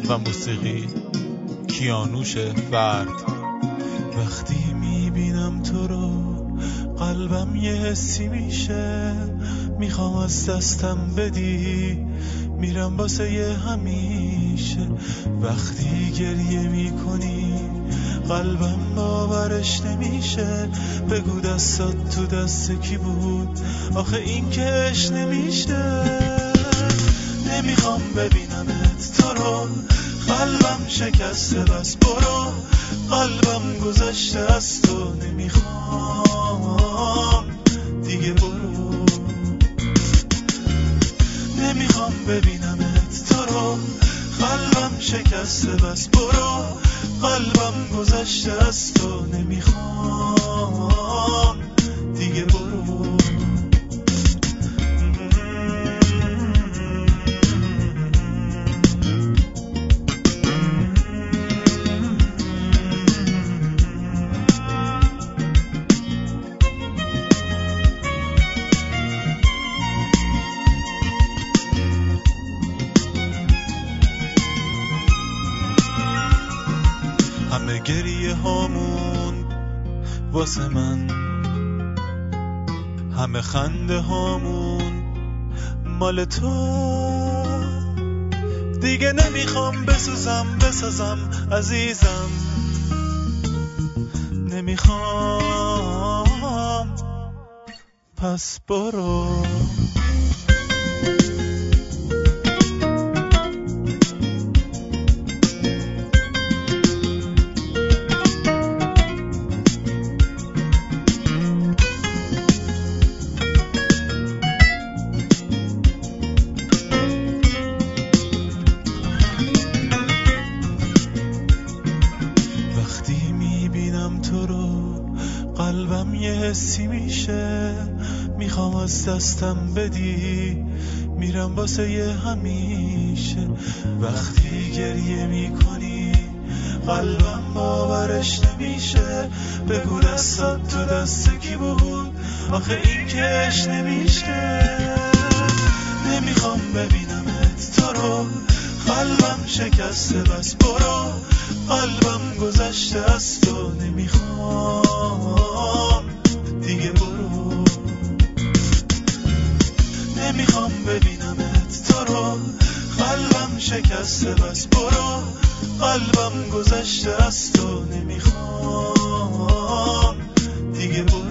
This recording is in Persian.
و موسیقی کیانوش فرد. وقتی میبینم تو رو قلبم یه حسی میشه، میخوام از دستم بدی، میرم واسه یه همیشه. وقتی گریه میکنی قلبم باورش نمیشه، بگو دستات تو دست کی بود، آخه این کش نمیشه. نمیخوام ببینمت تو رو، قلبم شکسته بس برو، قلبم گذشته از تو، نمیخوام دیگه برو. نمیخوام ببینمت تو رو، قلبم شکسته بس برو، قلبم گذشته از تو، نمیخوام دیگه برو. همه گریه هامون واسه من، همه خنده هامون مال تو. دیگه نمیخوام بسازم عزیزم، نمیخوام، پس برو. قلبم یه حسی میشه، میخوام از دستم بدی، میرم واسه یه همیشه. وقتی گریه میکنی قلبم باورش نمیشه، بگو دستات تو دست کی بود، آخه این کش نمیشه. نمیخوام ببینمت تو رو، قلبم شکسته بس برو، قلبم گذشته از تو، نمیخوام دیگه برو. نمیخوام ببینمت تو رو، قلبم شکسته بس برو، قلبم گذشته از تو، نمیخوام دیگه برو.